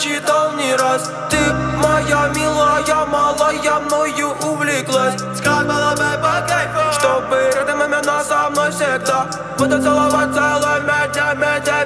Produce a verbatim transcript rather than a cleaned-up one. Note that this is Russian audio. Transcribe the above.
читал не раз. Ты моя милая, малая, мною увлеклась. Сказала бы по кайфу, чтобы рядом именно со мной всегда. Буду целовать целыми днями,